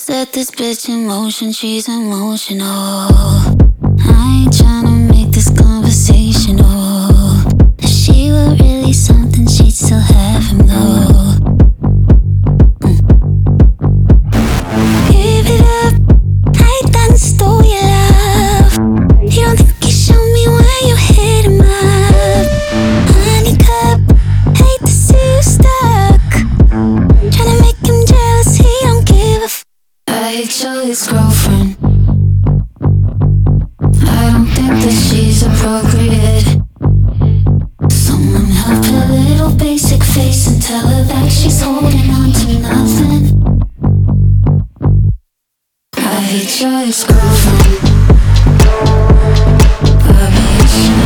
Set this bitch in motion, she's emotional. I ain't tryna make this conversational. If she were really something, she'd still have him though. Give it up, I done stole your love. You don't think you showed me when you hit him up. Honey cup, hate to see you stuck. Tryna make him jealous, he don't give a f. I hate your ex-girlfriend. I don't think that she's appropriate. Someone help her little basic face and tell her that she's holding on to nothing. I hate your ex-girlfriend. I hate you.